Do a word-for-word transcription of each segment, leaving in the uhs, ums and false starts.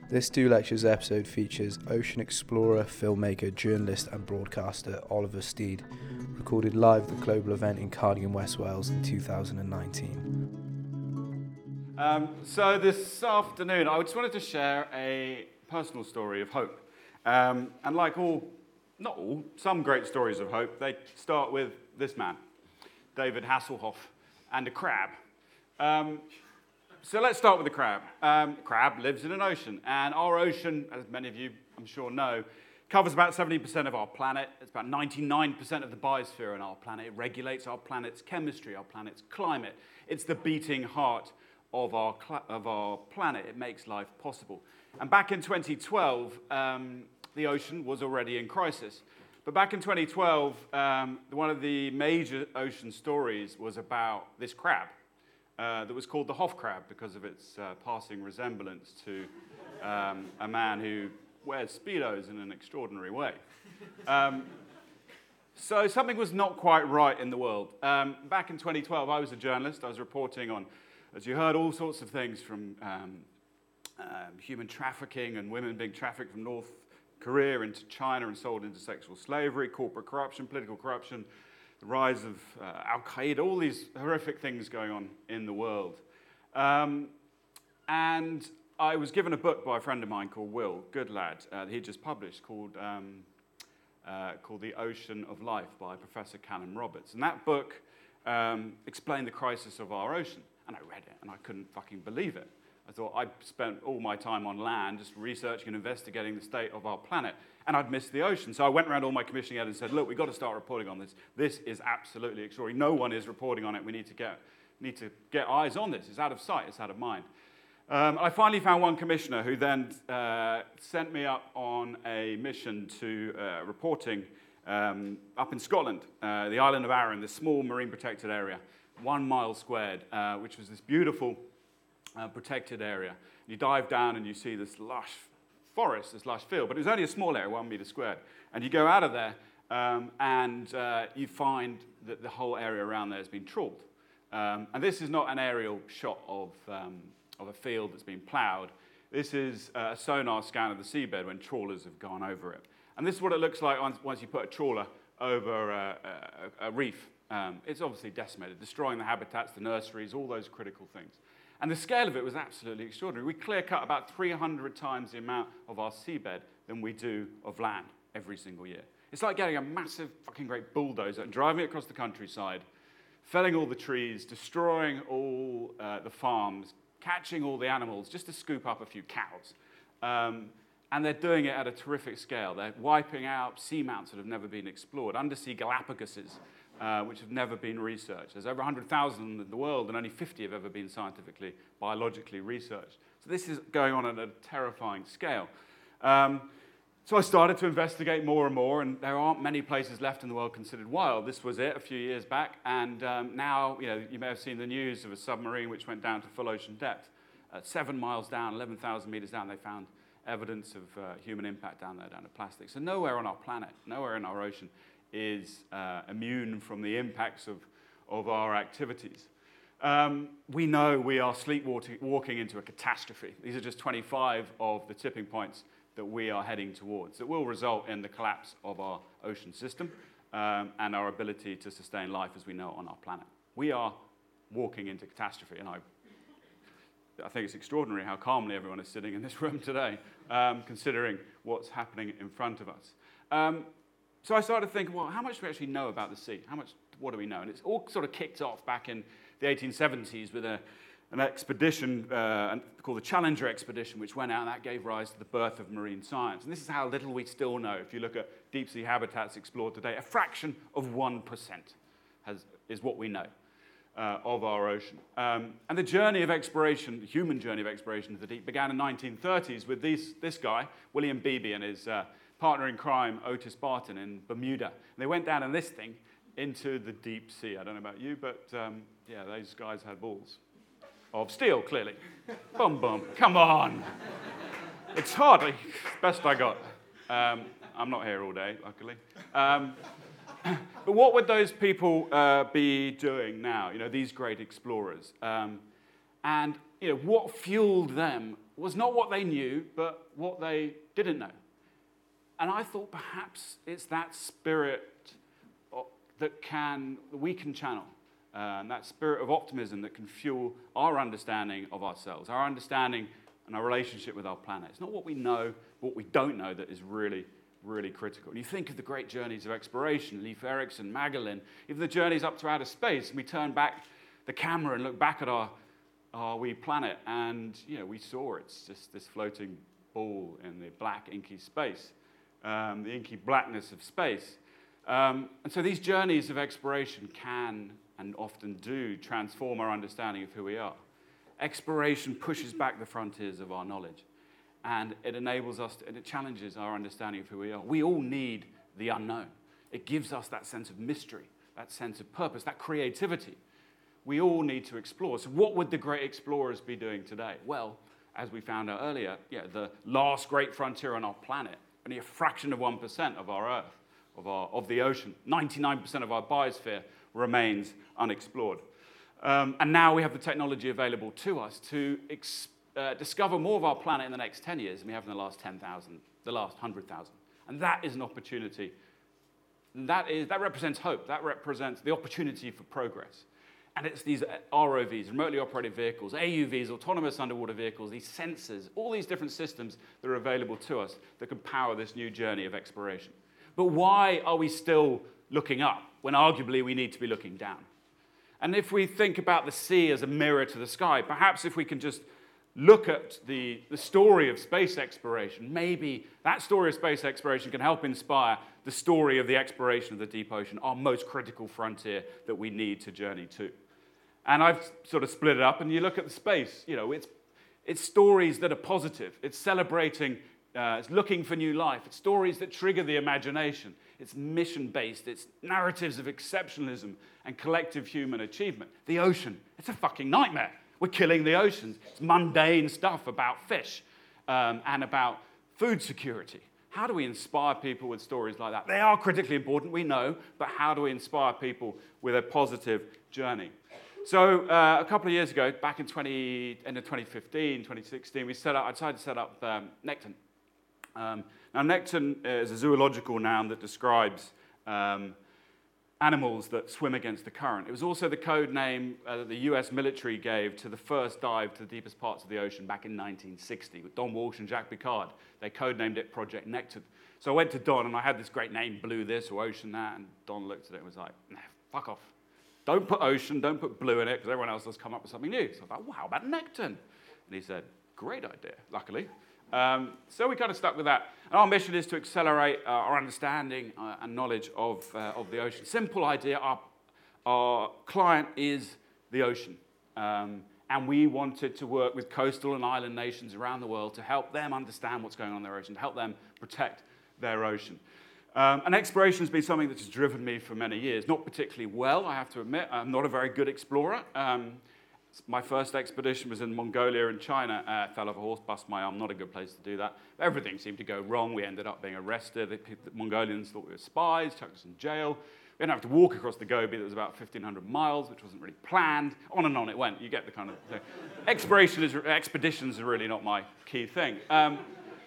This Two Lectures episode features ocean explorer, filmmaker, journalist and broadcaster Oliver Steed, recorded live at the global event in Cardigan, West Wales in two thousand nineteen. Um, so this afternoon, I just wanted to share a personal story of hope. Um, and like all, not all, some great stories of hope, they start with this man, David Hasselhoff, and a crab. Um, so let's start with the crab. Um, crab lives in an ocean, and our ocean, as many of you I'm sure know, covers about seventy percent of our planet. It's about ninety-nine percent of the biosphere on our planet. It regulates our planet's chemistry, our planet's climate. It's the beating heart of our, cl- of our planet. It makes life possible. And back in twenty twelve, um, the ocean was already in crisis. But back in twenty twelve, um, one of the major ocean stories was about this crab uh, that was called the Hoff crab because of its uh, passing resemblance to um, a man who wears Speedos in an extraordinary way. Um, so something was not quite right in the world. Um, back in twenty twelve, I was a journalist. I was reporting on, as you heard, all sorts of things from um, um, human trafficking and women being trafficked from North Korea into China and sold into sexual slavery, corporate corruption, political corruption, the rise of uh, Al-Qaeda, all these horrific things going on in the world. Um, and I was given a book by a friend of mine called Will Goodlad uh, that he just published called, um, uh, called The Ocean of Life by Professor Callum Roberts. And that book um, explained the crisis of our ocean. And I read it, and I couldn't fucking believe it. I thought I'd spent all my time on land just researching and investigating the state of our planet, and I'd missed the ocean. So I went around all my commissioning editors and said, look, we've got to start reporting on this. This is absolutely extraordinary. No one is reporting on it. We need to get, need to get eyes on this. It's out of sight. It's out of mind. Um, I finally found one commissioner who then uh, sent me up on a mission to uh, reporting um, up in Scotland, uh, the island of Arran, this small marine protected area, one mile squared, uh, which was this beautiful uh, protected area. You dive down and you see this lush forest, this lush field, but it was only a small area, one meter squared. And you go out of there um, and uh, you find that the whole area around there has been trawled. Um, and this is not an aerial shot of, um, of a field that's been plowed. This is a sonar scan of the seabed when trawlers have gone over it. And this is what it looks like once, once you put a trawler over a, a, a reef. Um, it's obviously decimated, destroying the habitats, the nurseries, all those critical things. And the scale of it was absolutely extraordinary. We clear cut about three hundred times the amount of our seabed than we do of land every single year. It's like getting a massive fucking great bulldozer and driving it across the countryside, felling all the trees, destroying all uh, the farms, catching all the animals just to scoop up a few cows. Um, And they're doing it at a terrific scale. They're wiping out seamounts that have never been explored, undersea Galapaguses, uh, which have never been researched. There's over one hundred thousand in the world, and only fifty have ever been scientifically, biologically researched. So this is going on at a terrifying scale. Um, so I started to investigate more and more, and there aren't many places left in the world considered wild. This was it a few years back, and um, now, you know, you may have seen the news of a submarine which went down to full ocean depth. Uh, seven miles down, eleven thousand meters down, they found evidence of uh, human impact down there, down to plastic. So nowhere on our planet, nowhere in our ocean is uh, immune from the impacts of, of our activities. Um, we know we are sleepwalking into a catastrophe. These are just twenty-five of the tipping points that we are heading towards that will result in the collapse of our ocean system um, and our ability to sustain life as we know it on our planet. We are walking into catastrophe, and I I think it's extraordinary how calmly everyone is sitting in this room today, um, considering what's happening in front of us. Um, so I started thinking, well, how much do we actually know about the sea? How much, what do we know? And it's all sort of kicked off back in the eighteen seventies with a, an expedition uh, called the Challenger Expedition, which went out, and that gave rise to the birth of marine science. And this is how little we still know. If you look at deep sea habitats explored today, a fraction of one percent has, is what we know. Uh, of our ocean. Um, and the journey of exploration, the human journey of exploration to the deep, began in the nineteen thirties with these, this guy, William Beebe, and his uh, partner in crime, Otis Barton, in Bermuda. And they went down in this thing into the deep sea. I don't know about you, but um, yeah, those guys had balls. Of steel, clearly. Boom, boom. Come on. It's hardly best I got. Um, I'm not here all day, luckily. Um, But what would those people uh, be doing now, you know, these great explorers? Um, and you know, what fueled them was not what they knew, but what they didn't know. And I thought perhaps it's that spirit that can, that we can channel, uh, and that spirit of optimism that can fuel our understanding of ourselves, our understanding and our relationship with our planet. It's not what we know, but what we don't know that is really, really critical. And you think of the great journeys of exploration, Leif Erikson, Magellan, even the journeys up to outer space, and we turn back the camera and look back at our, our wee planet, and you know, we saw it's just this floating ball in the black, inky space, um, the inky blackness of space. Um, and so these journeys of exploration can, and often do, transform our understanding of who we are. Exploration pushes back the frontiers of our knowledge, and it enables us, to, and it challenges our understanding of who we are. We all need the unknown. It gives us that sense of mystery, that sense of purpose, that creativity. We all need to explore. So what would the great explorers be doing today? Well, as we found out earlier, yeah, the last great frontier on our planet, only a fraction of one percent of our Earth, of, our, of the ocean, ninety-nine percent of our biosphere remains unexplored. Um, and now we have the technology available to us to ex- uh, discover more of our planet in the next ten years than we have in the last ten thousand, the last one hundred thousand. And that is an opportunity. And that, is, that represents hope. That represents the opportunity for progress. And it's these R O Vs, remotely operated vehicles, A U Vs, autonomous underwater vehicles, these sensors, all these different systems that are available to us that can power this new journey of exploration. But why are we still looking up when arguably we need to be looking down? And if we think about the sea as a mirror to the sky, perhaps if we can just look at the, the story of space exploration, maybe that story of space exploration can help inspire the story of the exploration of the deep ocean, our most critical frontier that we need to journey to. And I've sort of split it up, and you look at the space, you know, it's, it's stories that are positive. It's celebrating, uh, it's looking for new life. It's stories that trigger the imagination. It's mission-based. It's narratives of exceptionalism and collective human achievement. The ocean, it's a fucking nightmare. We're killing the oceans. It's mundane stuff about fish um, and about food security. How do we inspire people with stories like that? They are critically important, we know, but how do we inspire people with a positive journey? So uh, a couple of years ago, back in twenty, end of twenty fifteen, twenty sixteen, we set up, I decided to set up um, Nekton. Um, now, Nekton is a zoological noun that describes um, animals that swim against the current. It was also the code name uh, that the U S military gave to the first dive to the deepest parts of the ocean back in nineteen sixty with Don Walsh and Jacques Picard. They codenamed it Project Nekton. So I went to Don and I had this great name, Blue this or Ocean that, and Don looked at it and was like, nah, fuck off. Don't put ocean, don't put blue in it, because everyone else has come up with something new. So I thought, well, how about Nekton? And he said, great idea, luckily. Um, so we kind of stuck with that. And our mission is to accelerate uh, our understanding uh, and knowledge of, uh, of the ocean. Simple idea, our, our client is the ocean. Um, and we wanted to work with coastal and island nations around the world to help them understand what's going on in their ocean, to help them protect their ocean. Um, and exploration has been something that has driven me for many years. Not particularly well, I have to admit. I'm not a very good explorer. Um, my first expedition was in Mongolia and China. Uh, fell off a horse, bust my arm. Not a good place to do that. Everything seemed to go wrong. We ended up being arrested. The, the Mongolians thought we were spies, chucked us in jail. We ended up have to walk across the Gobi that was about fifteen hundred miles, which wasn't really planned. On and on it went. You get the kind of thing. Exploration is, expeditions are really not my key thing. Um,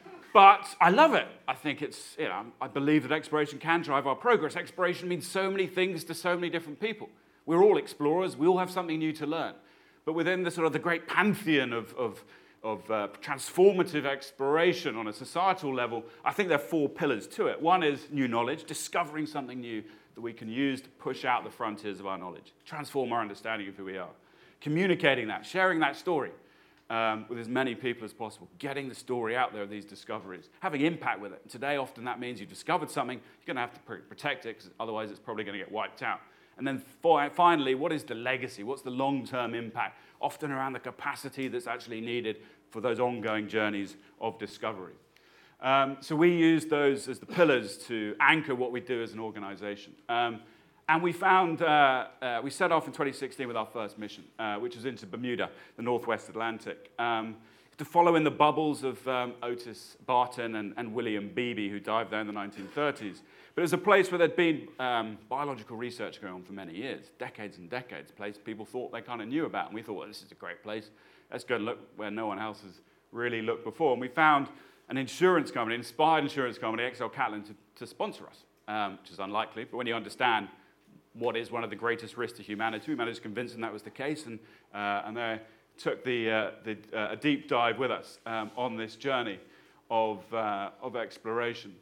But I love it. I think it's, you know, I believe that exploration can drive our progress. Exploration means so many things to so many different people. We're all explorers. We all have something new to learn. But within the sort of the great pantheon of, of, of uh, transformative exploration on a societal level, I think there are four pillars to it. One is new knowledge, discovering something new that we can use to push out the frontiers of our knowledge, transform our understanding of who we are. Communicating that, sharing that story. Um, with as many people as possible, getting the story out there of these discoveries, having impact with it. And today, often that means you've discovered something, you're going to have to pr- protect it, because otherwise it's probably going to get wiped out. And then for, finally, what is the legacy? What's the long-term impact? Often around the capacity that's actually needed for those ongoing journeys of discovery. Um, so we use those as the pillars to anchor what we do as an organization. Um, And we found, uh, uh, we set off in twenty sixteen with our first mission, uh, which was into Bermuda, the Northwest Atlantic, um, to follow in the bubbles of um, Otis Barton and, and William Beebe, who dived there in the nineteen thirties. But it was a place where there'd been um, biological research going on for many years, decades and decades, a place people thought they kind of knew about. And we thought, well, this is a great place. let's go and look where no one else has really looked before. And we found an insurance company, an inspired insurance company, X L Catlin, to, to sponsor us, um, which is unlikely. But when you understand what is one of the greatest risks to humanity, we managed to convince them that was the case, and, uh, and they took the, uh, the, uh, a deep dive with us um, on this journey of, uh, of exploration.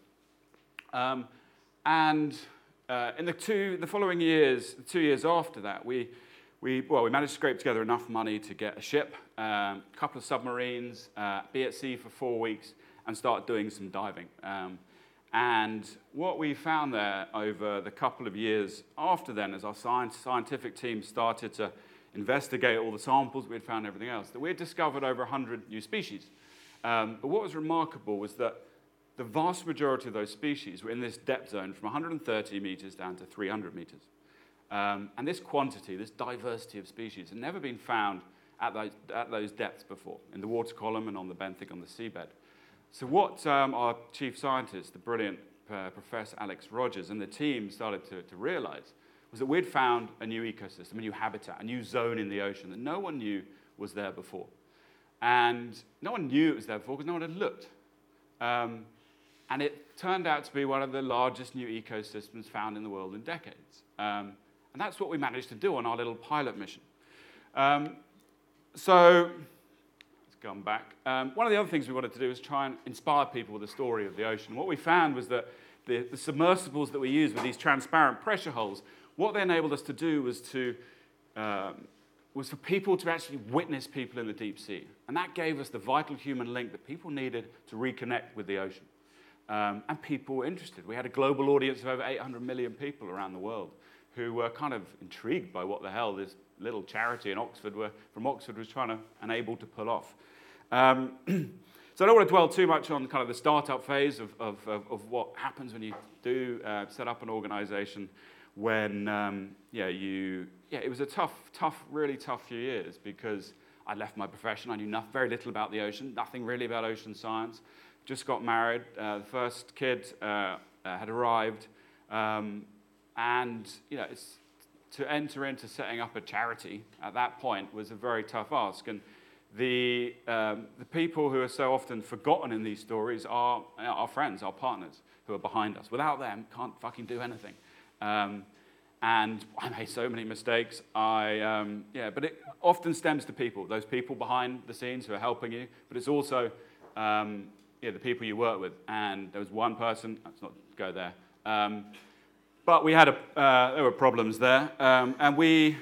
Um, and uh, in the, two, the following years, the two years after that, we, we, well, we managed to scrape together enough money to get a ship, um, a couple of submarines, uh, be at sea for four weeks, and start doing some diving. Um, And what we found there over the couple of years after then, as our science, scientific team started to investigate all the samples we had found and everything else, that we had discovered over one hundred new species. Um, but what was remarkable was that the vast majority of those species were in this depth zone from one hundred thirty meters down to three hundred meters. Um, and this quantity, this diversity of species, had never been found at those, at those depths before, in the water column and on the benthic on the seabed. So what um, our chief scientist, the brilliant uh, Professor Alex Rogers, and the team started to, to realize was that we'd found a new ecosystem, a new habitat, a new zone in the ocean that no one knew was there before. And no one knew it was there before because no one had looked. Um, and it turned out to be one of the largest new ecosystems found in the world in decades. Um, and that's what we managed to do on our little pilot mission. Um, so... Come back. Um, one of the other things we wanted to do was try and inspire people with the story of the ocean. What we found was that the, the submersibles that we used with these transparent pressure holes, what they enabled us to do was to um, was for people to actually witness people in the deep sea, and that gave us the vital human link that people needed to reconnect with the ocean. Um, and people were interested. We had a global audience of over eight hundred million people around the world who were kind of intrigued by what the hell this little charity in Oxford were, from Oxford was trying to and able to pull off. Um, so I don't want to dwell too much on kind of the startup phase of, of, of, of what happens when you do uh, set up an organization when, um, yeah, you, yeah, it was a tough, tough, really tough few years because I left my profession. I knew nothing, very little about the ocean, nothing really about ocean science. Just got married. Uh, the first kid uh, uh, had arrived. Um, and, you know, it's, to enter into setting up a charity at that point was a very tough ask. And The, um, the people who are so often forgotten in these stories are our friends, our partners, who are behind us. Without them, can't fucking do anything. Um, and I made so many mistakes. I, um, yeah, but it often stems to people, those people behind the scenes who are helping you. But it's also um, yeah, the people you work with. And there was one person, let's not go there. Um, but we had a, uh, there were problems there. Um, and we,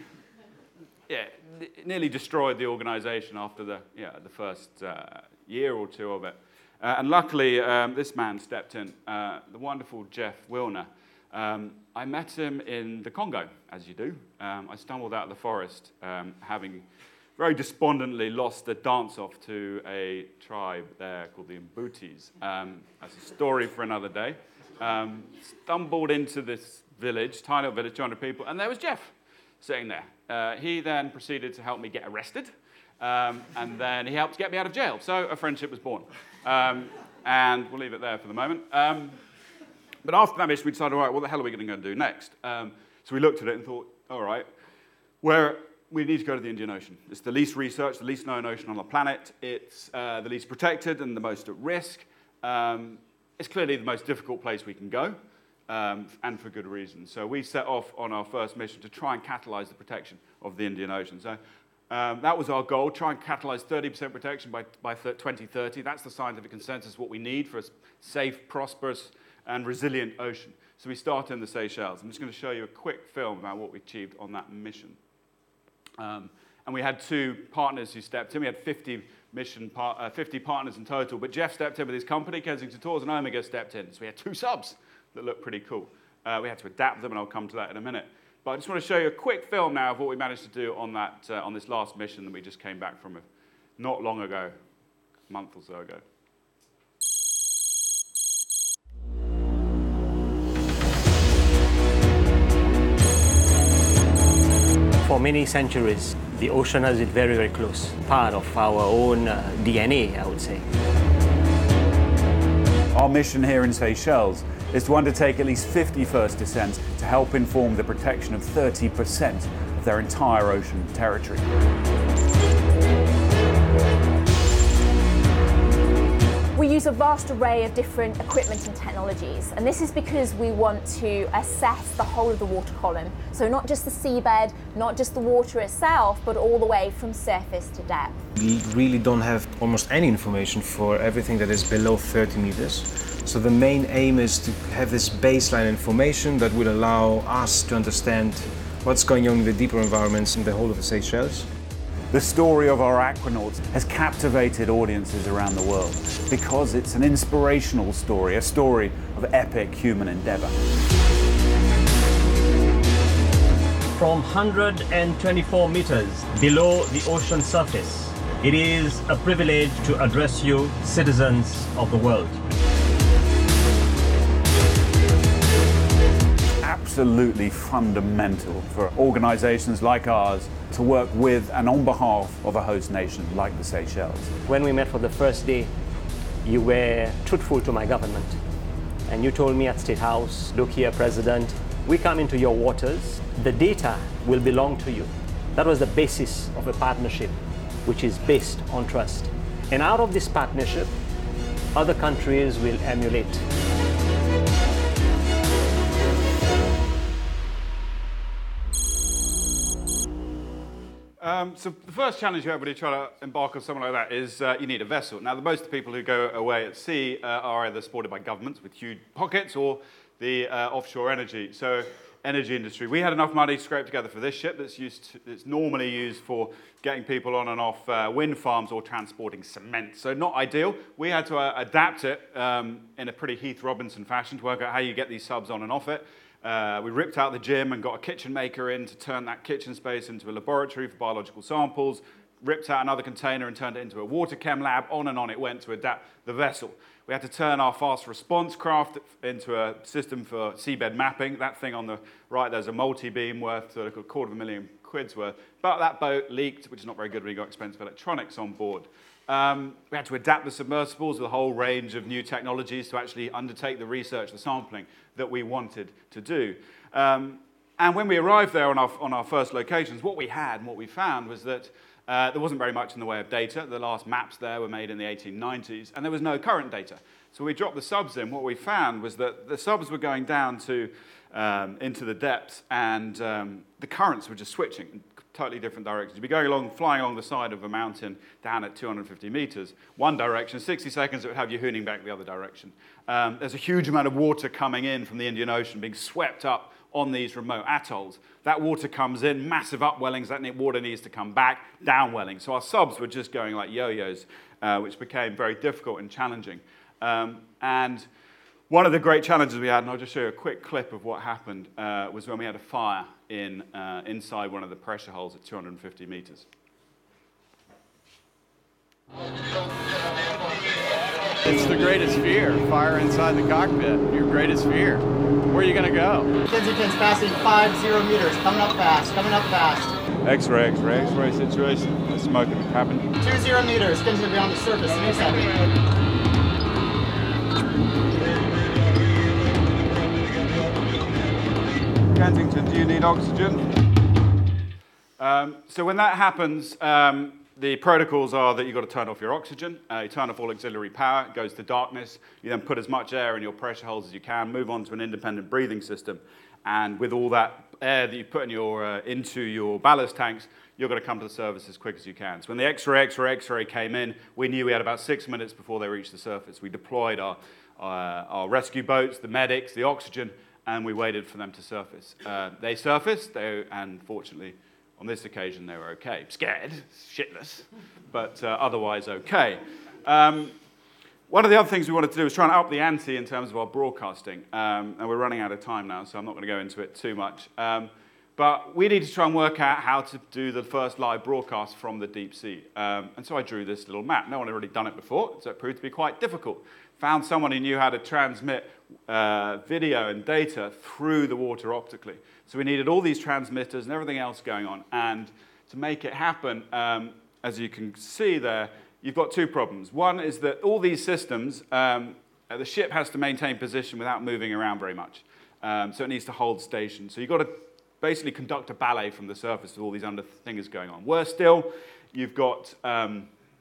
yeah, it nearly destroyed the organization after the, yeah, the first uh, year or two of it. Uh, and luckily, um, this man stepped in, uh, the wonderful Jeff Wilner. Um, I met him in the Congo, as you do. Um, I stumbled out of the forest, um, having very despondently lost a dance-off to a tribe there called the Mbutis. Um, that's a story for another day. Um, stumbled into this village, tiny little village, two hundred people, and there was Jeff sitting there. Uh, he then proceeded to help me get arrested, um, and then he helped get me out of jail. So a friendship was born. Um, and we'll leave it there for the moment. Um, but after that mission, we decided, all right, what the hell are we going to do next? Um, so we looked at it and thought, all right, where we need to go to the Indian Ocean. It's the least researched, the least known ocean on the planet. It's uh, the least protected and the most at risk. Um, it's clearly the most difficult place we can go. Um, and for good reason. So we set off on our first mission to try and catalyze the protection of the Indian Ocean. So um, that was our goal, try and catalyze thirty percent protection by, by twenty thirty. That's the scientific consensus, what we need for a safe, prosperous, and resilient ocean. So we started in the Seychelles. I'm just going to show you a quick film about what we achieved on that mission. Um, and we had two partners who stepped in. We had fifty, mission par- uh, fifty partners in total, but Jeff stepped in with his company, Kensington Tours, and Omega stepped in. So we had two subs that look pretty cool. Uh, we had to adapt them, and I'll come to that in a minute. But I just want to show you a quick film now of what we managed to do on that uh, on this last mission that we just came back from not long ago, a month or so ago. For many centuries, the ocean has been very, very close, part of our own uh, D N A, I would say. Our mission here in Seychelles is to undertake at least fifty first descents to help inform the protection of thirty percent of their entire ocean territory. use a vast array of different equipment and technologies, and this is because we want to assess the whole of the water column. So not just the seabed, not just the water itself, but all the way from surface to depth. We really don't have almost any information for everything that is below thirty meters. So the main aim is to have this baseline information that will allow us to understand what's going on in the deeper environments in the whole of the Seychelles. The story of our aquanauts has captivated audiences around the world because it's an inspirational story, a story of epic human endeavour. From one hundred twenty-four meters below the ocean surface, it is a privilege to address you, citizens of the world. Absolutely fundamental for organisations like ours to work with and on behalf of a host nation like the Seychelles. When we met for the first day, you were truthful to my government. And you told me at State House, look here, President, we come into your waters, the data will belong to you. That was the basis of a partnership, which is based on trust. And out of this partnership, other countries will emulate. Um, so the first challenge you everybody try to embark on something like that is uh, you need a vessel. Now, the most of the people who go away at sea uh, are either supported by governments with huge pockets or the uh, offshore energy. So, energy industry. We had enough money scraped together for this ship that's used to, that's normally used for getting people on and off uh, wind farms or transporting cement. So, not ideal. We had to uh, adapt it um, in a pretty Heath Robinson fashion to work out how you get these subs on and off it. Uh, we ripped out the gym and got a kitchen maker in to turn that kitchen space into a laboratory for biological samples, ripped out another container and turned it into a water chem lab, on and on it went to adapt the vessel. We had to turn our fast response craft into a system for seabed mapping. That thing on the right, there's a multi-beam worth sort of a quarter of a million quid's worth. But that boat leaked, which is not very good when you've got expensive electronics on board. Um, we had to adapt the submersibles with a whole range of new technologies to actually undertake the research, the sampling that we wanted to do. Um, and when we arrived there on our, on our first locations, what we had and what we found was that uh, there wasn't very much in the way of data. The last maps there were made in the eighteen nineties, and there was no current data. So we dropped the subs in. What we found was that the subs were going down to um, into the depths, and um, the currents were just switching in totally different directions. You'd be going along, flying along the side of a mountain down at two hundred fifty meters, one direction, sixty seconds it would have you hooning back the other direction. Um, there's a huge amount of water coming in from the Indian Ocean, being swept up on these remote atolls. That water comes in, massive upwellings, that water needs to come back, downwelling. So our subs were just going like yo-yos, uh, which became very difficult and challenging. Um, and one of the great challenges we had, and I'll just show you a quick clip of what happened, uh, was when we had a fire in, uh, inside one of the pressure holes at two hundred fifty meters. It's the greatest fear, fire inside the cockpit, your greatest fear. Where are you gonna go? Kensington's passing five zero meters, coming up fast, coming up fast. X-ray, X-ray, X-ray situation. There's smoke in the cabin. Two zero meters, Kensington will be on the surface in a second. Kensington, do you need oxygen? Um, so when that happens, um, the protocols are that you've got to turn off your oxygen, uh, you turn off all auxiliary power, it goes to darkness, you then put as much air in your pressure holes as you can, move on to an independent breathing system, and with all that air that you put in your, uh, into your ballast tanks, you're going to come to the surface as quick as you can. So when the X-ray, X-ray, X-ray came in, we knew we had about six minutes before they reached the surface. We deployed our, uh, our rescue boats, the medics, the oxygen, and we waited for them to surface. Uh, they surfaced, they, and fortunately, on this occasion, they were okay. Scared, shitless, but uh, otherwise okay. Um, one of the other things we wanted to do was try and up the ante in terms of our broadcasting, um, and we're running out of time now, so I'm not going to go into it too much. Um, but we need to try and work out how to do the first live broadcast from the deep sea. Um, and so I drew this little map. No one had really done it before, so it proved to be quite difficult. Found someone who knew how to transmit uh, video and data through the water optically. So we needed all these transmitters and everything else going on. And to make it happen, um, as you can see there, you've got two problems. One is that all these systems, um, the ship has to maintain position without moving around very much. Um, so it needs to hold station. So you've got to basically conduct a ballet from the surface with all these under things going on. Worse still, you've got um,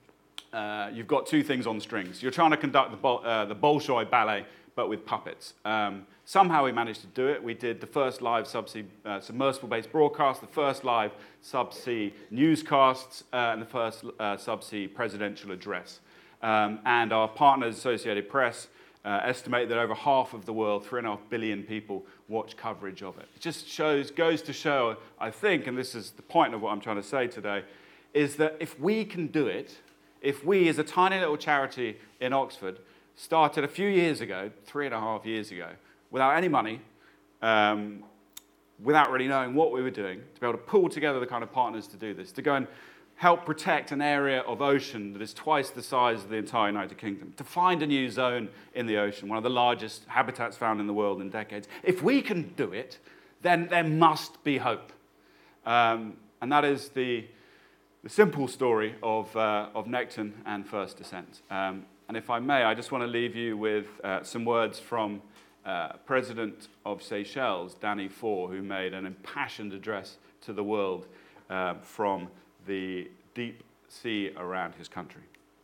uh, you've got two things on strings. You're trying to conduct the, Bol- uh, the Bolshoi ballet, but with puppets. Um, somehow we managed to do it. We did the first live subsea uh, submersible-based broadcast, the first live subsea newscasts, uh, and the first uh, subsea presidential address. Um, and our partners, Associated Press, uh, estimate that over half of the world, three and a half billion people, watch coverage of it. It just shows, goes to show, I think, and this is the point of what I'm trying to say today, is that if we can do it, if we as a tiny little charity in Oxford started a few years ago, three and a half years ago, without any money, um, without really knowing what we were doing, to be able to pull together the kind of partners to do this, to go and help protect an area of ocean that is twice the size of the entire United Kingdom, to find a new zone in the ocean, one of the largest habitats found in the world in decades. If we can do it, then there must be hope. Um, and that is the, the simple story of, uh, of Necton and First Descent. Um, and if I may, I just want to leave you with uh, some words from uh, President of Seychelles, Danny Faure, who made an impassioned address to the world uh, from the deep sea around his country.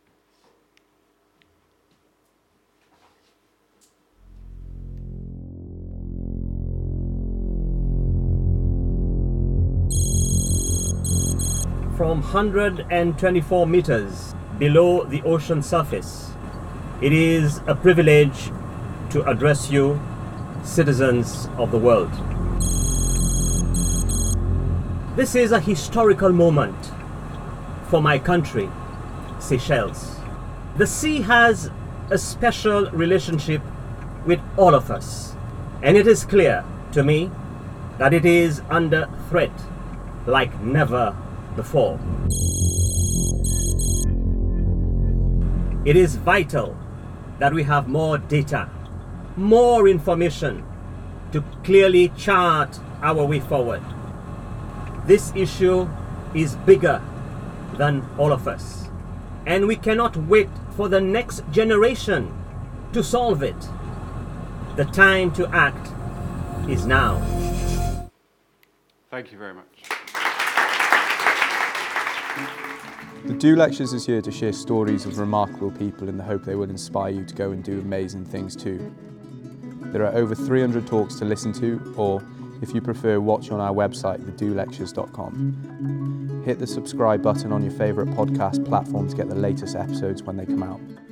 From one hundred twenty-four meters below the ocean surface, it is a privilege to address you, citizens of the world. This is a historical moment for my country, Seychelles. The sea has a special relationship with all of us, and it is clear to me that it is under threat like never before. It is vital that we have more data, more information to clearly chart our way forward. This issue is bigger than all of us, and we cannot wait for the next generation to solve it. The time to act is now. Thank you very much. The Do Lectures is here to share stories of remarkable people in the hope they will inspire you to go and do amazing things too. There are over three hundred talks to listen to, or if you prefer, watch on our website, the do lectures dot com. Hit the subscribe button on your favourite podcast platform to get the latest episodes when they come out.